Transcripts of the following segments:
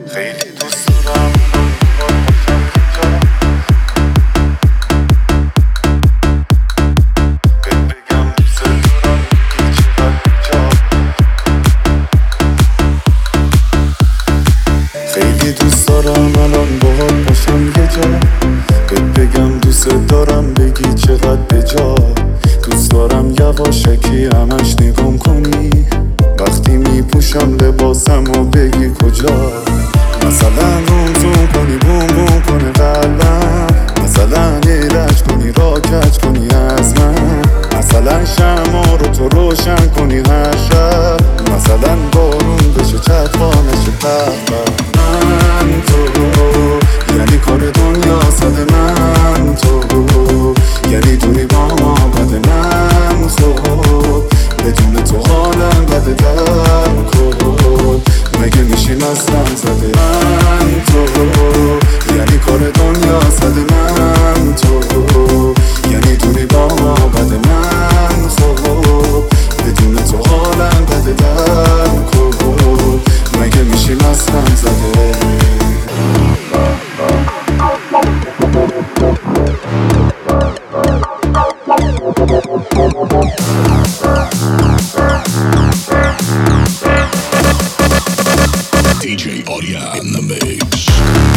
خیلی دوست دارم خیلی دوست دارم الان باهات باشم یه جا بهت بگم دوست دارم بگی چقدر بجا دوست دارم یواشکی همش نگام کنی وقتی میپوشم لباسم و بگی کجا مثلا روم زوم کنی بوم بوم کنه قلبم مثلا ایرج کنی را کج کنی از من مثلا شمع رو تو روشن کنی هر شب مثلا بارون بشه چطفا نشه قلبم من تو یعنی کار دنیا صد من تو یعنی دوری با ما بده من خود بدون تو حالم بده در کن مگه میشیم اصلا زده من تو یعنی کار دنیا صد من تو یعنی دوری با ما بده من خود بدون تو حالم بده در کن مگه میشیم اصلا زده DJ Audio in the mix.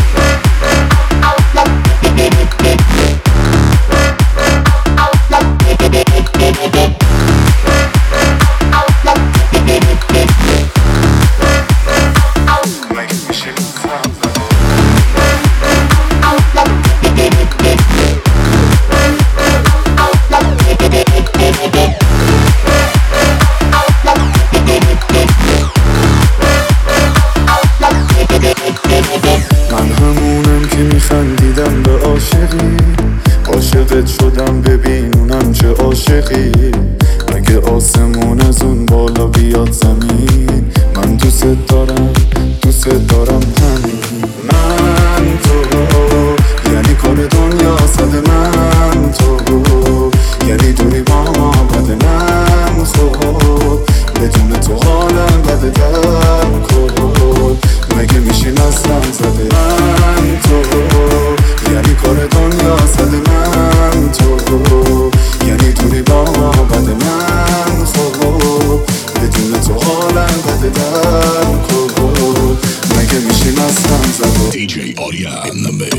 خندیدم به عاشقی عاشقت شدم ببین اونم چه عاشقی مگه آسمون از اون بالا بیاد زمین من دوست دارم همین من تو یعنی کار دنیا صد من تو یعنی دوری با ما بده من خود بدون تو حالم بده در کن مگه میشین اصلا زده من تو یعنی کار دنیا صد من تو یعنی دوری با ما بده من خود بدون تو حالم بده در کن مگه میشین اصلا زده DJ Audio in the mix.